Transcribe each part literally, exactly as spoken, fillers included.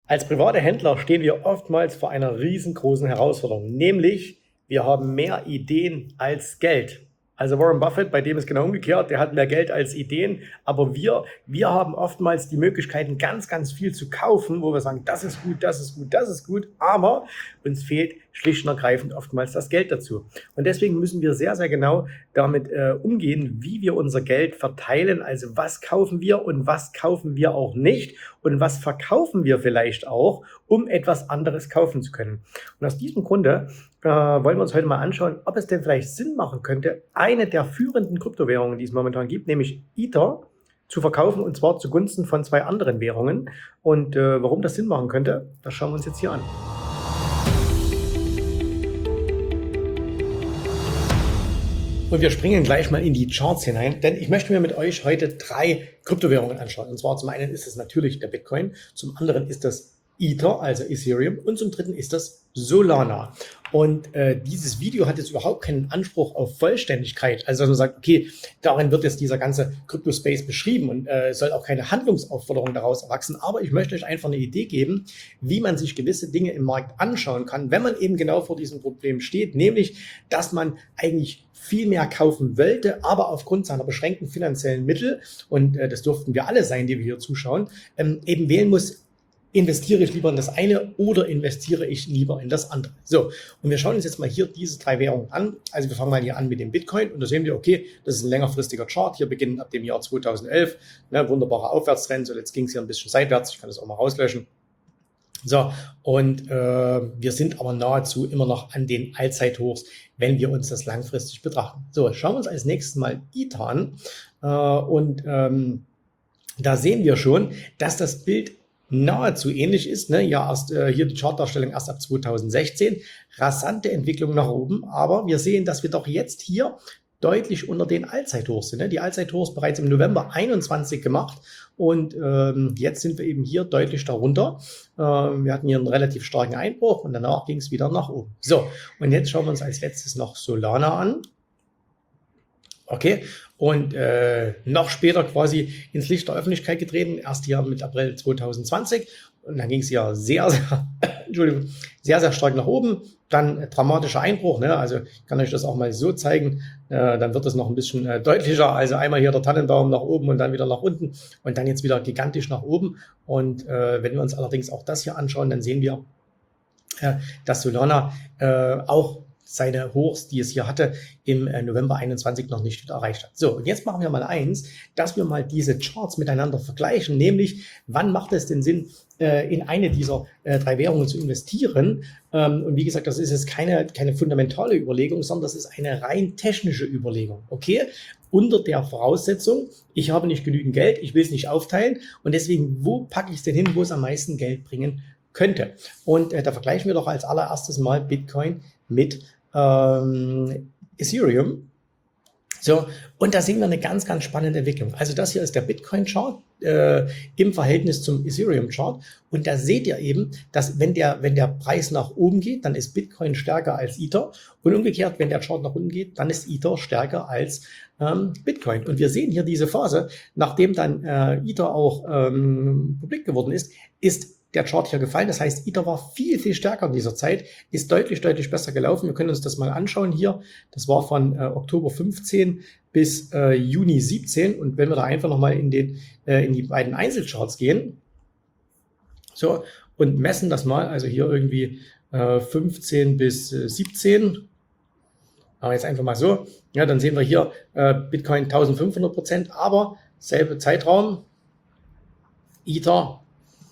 Als private Händler stehen wir oftmals vor einer riesengroßen Herausforderung, nämlich wir haben mehr Ideen als Geld. Also Warren Buffett, bei dem ist genau umgekehrt, der hat mehr Geld als Ideen, aber wir, wir haben oftmals die Möglichkeiten, ganz, ganz viel zu kaufen, wo wir sagen, das ist gut, das ist gut, das ist gut, aber uns fehlt schlicht und ergreifend oftmals das Geld dazu. Und deswegen müssen wir sehr, sehr genau damit äh, umgehen, wie wir unser Geld verteilen, also was kaufen wir und was kaufen wir auch nicht und was verkaufen wir vielleicht auch, um etwas anderes kaufen zu können. Und aus diesem Grunde äh, wollen wir uns heute mal anschauen, ob es denn vielleicht Sinn machen könnte, eine der führenden Kryptowährungen, die es momentan gibt, nämlich Ether, zu verkaufen, und zwar zugunsten von zwei anderen Währungen. Und äh, warum das Sinn machen könnte, das schauen wir uns jetzt hier an. Und wir springen gleich mal in die Charts hinein, denn ich möchte mir mit euch heute drei Kryptowährungen anschauen. Und zwar zum einen ist es natürlich der Bitcoin, zum anderen ist das Ether, also Ethereum, und zum dritten ist das Solana. Und äh, dieses Video hat jetzt überhaupt keinen Anspruch auf Vollständigkeit. Also dass man sagt, okay, darin wird jetzt dieser ganze Crypto-Space beschrieben und äh, soll auch keine Handlungsaufforderung daraus erwachsen. Aber ich möchte euch einfach eine Idee geben, wie man sich gewisse Dinge im Markt anschauen kann, wenn man eben genau vor diesem Problem steht, nämlich, dass man eigentlich viel mehr kaufen wollte, aber aufgrund seiner beschränkten finanziellen Mittel, und äh, das durften wir alle sein, die wir hier zuschauen, ähm, eben wählen muss, investiere ich lieber in das eine oder investiere ich lieber in das andere. So, und wir schauen uns jetzt mal hier diese drei Währungen an. Also wir fangen mal hier an mit dem Bitcoin und da sehen wir, okay, das ist ein längerfristiger Chart. Hier beginnend ab dem Jahr zweitausendelf, ne, wunderbarer Aufwärtstrend. So, jetzt ging es hier ein bisschen seitwärts. Ich kann das auch mal rauslöschen. So, und äh, wir sind aber nahezu immer noch an den Allzeithochs, wenn wir uns das langfristig betrachten. So, schauen wir uns als nächstes mal Ether an. Äh, und ähm, da sehen wir schon, dass das Bild nahezu ähnlich ist, ne? Ja, erst äh, hier die Chartdarstellung erst ab zweitausendsechzehn, rasante Entwicklung nach oben, aber wir sehen, dass wir doch jetzt hier deutlich unter den Allzeithochs sind. Ne? Die Allzeithochs bereits im November einundzwanzig gemacht und ähm, jetzt sind wir eben hier deutlich darunter. Ähm, wir hatten hier einen relativ starken Einbruch und danach ging es wieder nach oben. So, und jetzt schauen wir uns als letztes noch Solana an. Okay, und äh, noch später quasi ins Licht der Öffentlichkeit getreten, erst hier mit April zweitausendzwanzig, und dann ging es ja sehr, sehr, Entschuldigung, sehr, sehr stark nach oben, dann äh, dramatischer Einbruch, ne? Also ich kann euch das auch mal so zeigen, äh, dann wird das noch ein bisschen äh, deutlicher, also einmal hier der Tannenbaum nach oben und dann wieder nach unten und dann jetzt wieder gigantisch nach oben, und äh, wenn wir uns allerdings auch das hier anschauen, dann sehen wir, äh, dass Solana äh, auch seine Hochs, die es hier hatte, im November einundzwanzig noch nicht wieder erreicht hat. So, und jetzt machen wir mal eins, dass wir mal diese Charts miteinander vergleichen, nämlich, wann macht es denn Sinn, in eine dieser drei Währungen zu investieren? Und wie gesagt, das ist jetzt keine, keine fundamentale Überlegung, sondern das ist eine rein technische Überlegung. Okay? Unter der Voraussetzung, ich habe nicht genügend Geld, ich will es nicht aufteilen, und deswegen, wo packe ich es denn hin, wo es am meisten Geld bringen könnte? Und äh, da vergleichen wir doch als allererstes mal Bitcoin mit Ähm, Ethereum. So, und da sehen wir eine ganz, ganz spannende Entwicklung. Also das hier ist der Bitcoin-Chart äh, im Verhältnis zum Ethereum-Chart. Und da seht ihr eben, dass wenn der, wenn der Preis nach oben geht, dann ist Bitcoin stärker als Ether. Und umgekehrt, wenn der Chart nach unten geht, dann ist Ether stärker als ähm, Bitcoin. Und wir sehen hier diese Phase, nachdem dann äh, Ether auch ähm, publik geworden ist, ist der Chart hier gefallen. Das heißt, Ether war viel, viel stärker in dieser Zeit, ist deutlich, deutlich besser gelaufen. Wir können uns das mal anschauen hier. Das war von äh, Oktober fünfzehn bis äh, Juni siebzehn. Und wenn wir da einfach nochmal in, den, äh, in die beiden Einzelcharts gehen, so, und messen das mal, also hier irgendwie äh, fünfzehn bis siebzehn, aber jetzt einfach mal so, ja, dann sehen wir hier äh, Bitcoin eintausendfünfhundert Prozent, aber selbe Zeitraum, Ether,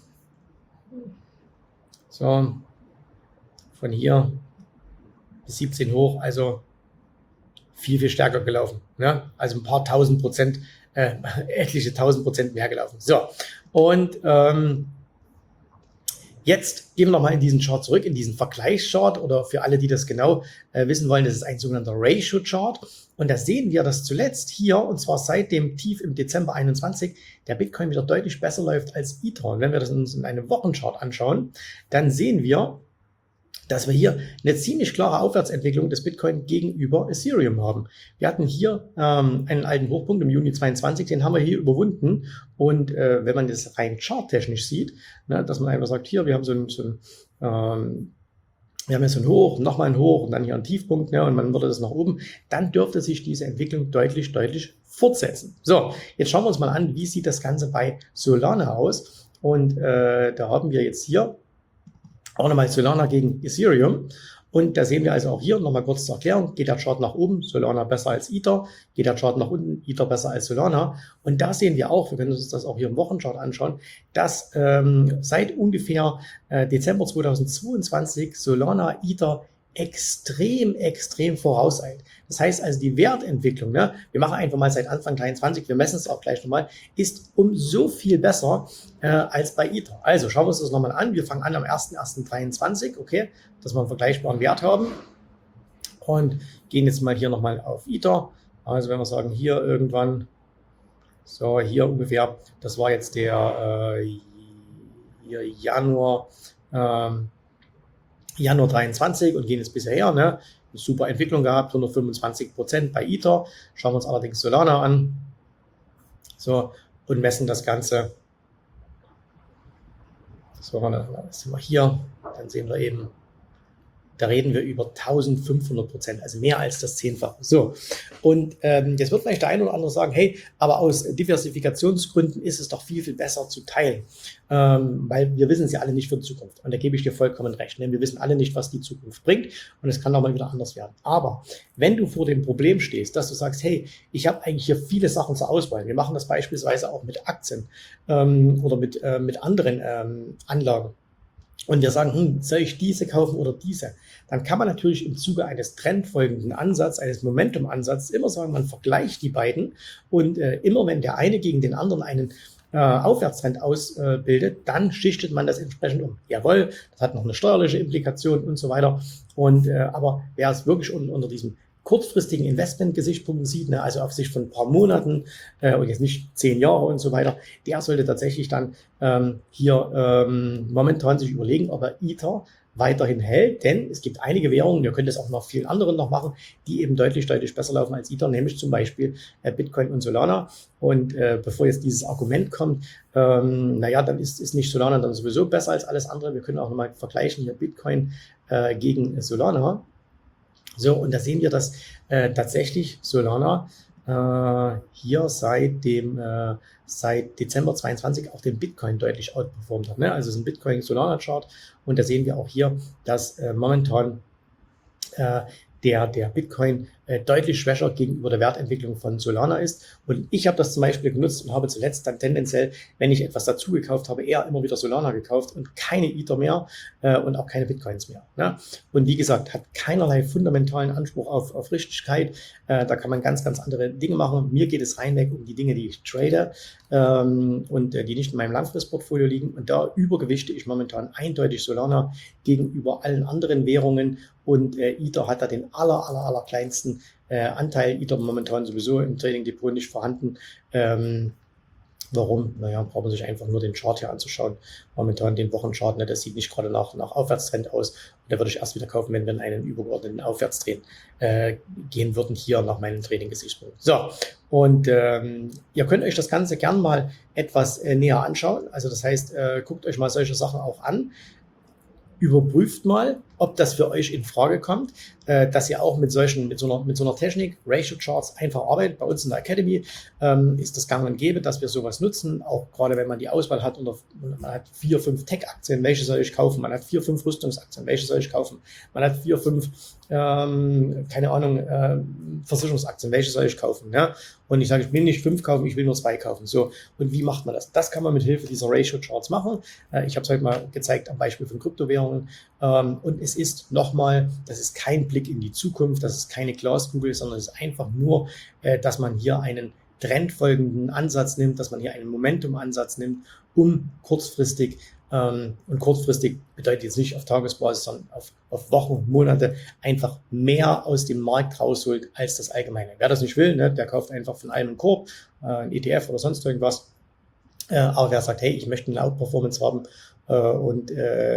so, von hier bis siebzehn hoch, also viel, viel stärker gelaufen. Ne? Also ein paar tausend Prozent, äh, etliche tausend Prozent mehr gelaufen. So, und ähm, jetzt gehen wir nochmal in diesen Chart zurück, in diesen Vergleichschart, oder für alle, die das genau äh, wissen wollen, das ist ein sogenannter Ratio-Chart. Und da sehen wir, dass zuletzt hier, und zwar seit dem Tief im Dezember einundzwanzig, der Bitcoin wieder deutlich besser läuft als Ether. Und wenn wir das uns in einem Wochenchart anschauen, dann sehen wir, dass wir hier eine ziemlich klare Aufwärtsentwicklung des Bitcoin gegenüber Ethereum haben. Wir hatten hier ähm, einen alten Hochpunkt im Juni zweiundzwanzig, den haben wir hier überwunden. Und äh, wenn man das rein charttechnisch sieht, ne, dass man einfach sagt, hier, wir haben so ein, so ein ähm, wir haben jetzt ein Hoch, nochmal ein Hoch und dann hier ein Tiefpunkt, ne, und man würde das nach oben, dann dürfte sich diese Entwicklung deutlich, deutlich fortsetzen. So, jetzt schauen wir uns mal an, wie sieht das Ganze bei Solana aus. Und äh, da haben wir jetzt hier auch nochmal Solana gegen Ethereum. Und da sehen wir also auch hier nochmal kurz zur Erklärung, geht der Chart nach oben, Solana besser als Ether, geht der Chart nach unten, Ether besser als Solana. Und da sehen wir auch, wir können uns das auch hier im Wochenchart anschauen, dass ähm, seit ungefähr äh, Dezember zweitausendzweiundzwanzig Solana Ether extrem, extrem vorauseilt. Das heißt also, die Wertentwicklung, ne, wir machen einfach mal seit Anfang dreiundzwanzig, wir messen es auch gleich nochmal, ist um so viel besser äh, als bei Ether. Also schauen wir uns das nochmal an. Wir fangen an am ersten ersten dreiundzwanzig, okay, dass wir einen vergleichbaren Wert haben und gehen jetzt mal hier nochmal auf Ether. Also wenn wir sagen, hier irgendwann, so hier ungefähr, das war jetzt der äh, hier Januar, ähm, Januar dreiundzwanzig und gehen jetzt bisher her, ne? Eine super Entwicklung gehabt, hundertfünfundzwanzig Prozent bei Ether. Schauen wir uns allerdings Solana an. So, und messen das Ganze. So, dann sind wir hier. Dann sehen wir eben, da reden wir über eintausendfünfhundert Prozent, also mehr als das Zehnfache. So, und ähm, jetzt wird vielleicht der eine oder andere sagen, hey, aber aus Diversifikationsgründen ist es doch viel, viel besser zu teilen, ähm, weil wir wissen es ja alle nicht für die Zukunft. Und da gebe ich dir vollkommen recht, denn wir wissen alle nicht, was die Zukunft bringt und es kann auch mal wieder anders werden. Aber wenn du vor dem Problem stehst, dass du sagst, hey, ich habe eigentlich hier viele Sachen zur Auswahl, wir machen das beispielsweise auch mit Aktien ähm, oder mit, äh, mit anderen ähm, Anlagen, und wir sagen, hm, soll ich diese kaufen oder diese? Dann kann man natürlich im Zuge eines trendfolgenden Ansatzes, eines Momentum-Ansatzes immer sagen, man vergleicht die beiden und äh, immer wenn der eine gegen den anderen einen äh, Aufwärtstrend ausbildet, äh, dann schichtet man das entsprechend um. Jawohl, das hat noch eine steuerliche Implikation und so weiter. Und äh, aber wer es wirklich un unter diesem kurzfristigen Investment-Gesichtspunkten sieht, ne, also auf Sicht von ein paar Monaten äh, und jetzt nicht zehn Jahre und so weiter, der sollte tatsächlich dann ähm, hier ähm, momentan sich überlegen, ob er Ether weiterhin hält, denn es gibt einige Währungen, ihr könnt es auch noch vielen anderen noch machen, die eben deutlich, deutlich besser laufen als Ether, nämlich zum Beispiel äh, Bitcoin und Solana. Und äh, bevor jetzt dieses Argument kommt, ähm, naja, dann ist, ist nicht Solana dann sowieso besser als alles andere. Wir können auch nochmal vergleichen hier Bitcoin äh, gegen Solana. So, und da sehen wir, dass äh, tatsächlich Solana äh, hier seit dem äh, seit Dezember zweiundzwanzig auch den Bitcoin deutlich outperformt hat. Ne? Also es ist ein Bitcoin-Solana-Chart und da sehen wir auch hier, dass äh, momentan äh, der, der Bitcoin äh, deutlich schwächer gegenüber der Wertentwicklung von Solana ist. Und ich habe das zum Beispiel genutzt und habe zuletzt dann tendenziell, wenn ich etwas dazu gekauft habe, eher immer wieder Solana gekauft und keine Ether mehr äh, und auch keine Bitcoins mehr. Ne? Und wie gesagt, hat keinerlei fundamentalen Anspruch auf, auf Richtigkeit. Äh, da kann man ganz, ganz andere Dinge machen. Mir geht es reinweg um die Dinge, die ich trade ähm, und äh, die nicht in meinem Langfristportfolio liegen. Und da übergewichte ich momentan eindeutig Solana gegenüber allen anderen Währungen. Und äh, Ether hat da den aller, aller, aller kleinsten äh, Anteil. Ether momentan sowieso im Trading Depot nicht vorhanden. Ähm, warum? Naja, braucht man sich einfach nur den Chart hier anzuschauen. Momentan den Wochenchart, ne, das sieht nicht gerade nach, nach Aufwärtstrend aus. Und da würde ich erst wieder kaufen, wenn wir in einen übergeordneten Aufwärtstrend äh, gehen würden, hier nach meinem Trading-Gesichtspunkt. So, und ähm, ihr könnt euch das Ganze gern mal etwas äh, näher anschauen. Also das heißt, äh, guckt euch mal solche Sachen auch an. Überprüft mal, ob das für euch in Frage kommt, äh, dass ihr auch mit solchen, mit so einer, mit so einer Technik, Ratio Charts einfach arbeitet. Bei uns in der Academy ähm, ist das gang und gäbe, dass wir sowas nutzen, auch gerade wenn man die Auswahl hat und man hat vier, fünf Tech-Aktien, welche soll ich kaufen? Man hat vier, fünf Rüstungsaktien, welche soll ich kaufen? Man hat vier, fünf, ähm, keine Ahnung, äh, Versicherungsaktien, welche soll ich kaufen? Ja? Und ich sage, ich will nicht fünf kaufen, ich will nur zwei kaufen. So, und wie macht man das? Das kann man mit Hilfe dieser Ratio Charts machen. Äh, ich habe es heute mal gezeigt am Beispiel von Kryptowährungen. Ähm, und es ist nochmal, das ist kein Blick in die Zukunft, das ist keine Glaskugel, sondern es ist einfach nur, äh, dass man hier einen trendfolgenden Ansatz nimmt, dass man hier einen Momentum-Ansatz nimmt, um kurzfristig, ähm, und kurzfristig bedeutet jetzt nicht auf Tagesbasis, sondern auf, auf Wochen, Monate, einfach mehr aus dem Markt rausholt als das Allgemeine. Wer das nicht will, ne, der kauft einfach von allem einen Korb, äh, ein E T F oder sonst irgendwas. Äh, aber wer sagt, hey, ich möchte eine Outperformance haben äh, und äh,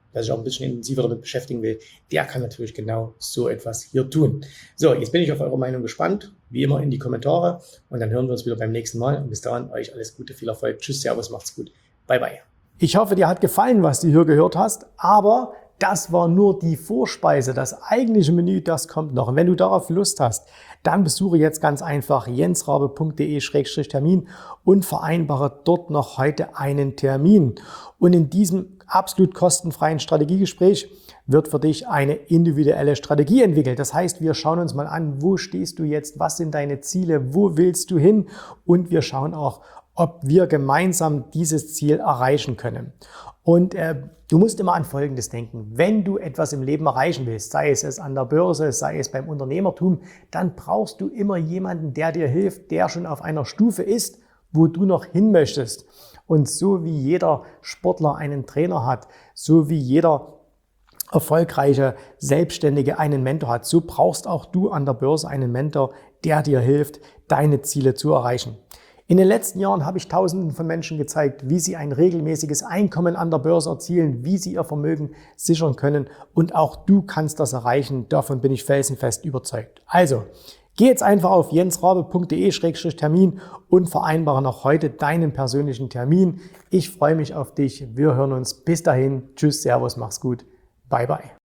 der sich auch ein bisschen intensiver damit beschäftigen will, der kann natürlich genau so etwas hier tun. So, jetzt bin ich auf eure Meinung gespannt, wie immer in die Kommentare und dann hören wir uns wieder beim nächsten Mal und bis dahin euch alles Gute, viel Erfolg, tschüss, servus, macht's gut, bye bye. Ich hoffe, dir hat gefallen, was du hier gehört hast, aber das war nur die Vorspeise. Das eigentliche Menü, das kommt noch. Und wenn du darauf Lust hast, dann besuche jetzt ganz einfach jensrabe punkt de Schrägstrich Termin und vereinbare dort noch heute einen Termin. Und in diesem absolut kostenfreien Strategiegespräch wird für dich eine individuelle Strategie entwickelt. Das heißt, wir schauen uns mal an, wo stehst du jetzt, was sind deine Ziele, wo willst du hin und wir schauen auch, ob wir gemeinsam dieses Ziel erreichen können. Und äh, du musst immer an Folgendes denken. Wenn du etwas im Leben erreichen willst, sei es an der Börse, sei es beim Unternehmertum, dann brauchst du immer jemanden, der dir hilft, der schon auf einer Stufe ist, wo du noch hin möchtest. Und so wie jeder Sportler einen Trainer hat, so wie jeder erfolgreiche Selbstständige einen Mentor hat, so brauchst auch du an der Börse einen Mentor, der dir hilft, deine Ziele zu erreichen. In den letzten Jahren habe ich Tausenden von Menschen gezeigt, wie sie ein regelmäßiges Einkommen an der Börse erzielen, wie sie ihr Vermögen sichern können und auch du kannst das erreichen. Davon bin ich felsenfest überzeugt. Also, geh jetzt einfach auf jensrabe punkt de Schrägstrich Termin und vereinbare noch heute deinen persönlichen Termin. Ich freue mich auf dich. Wir hören uns. Bis dahin. Tschüss, Servus, mach's gut. Bye, bye.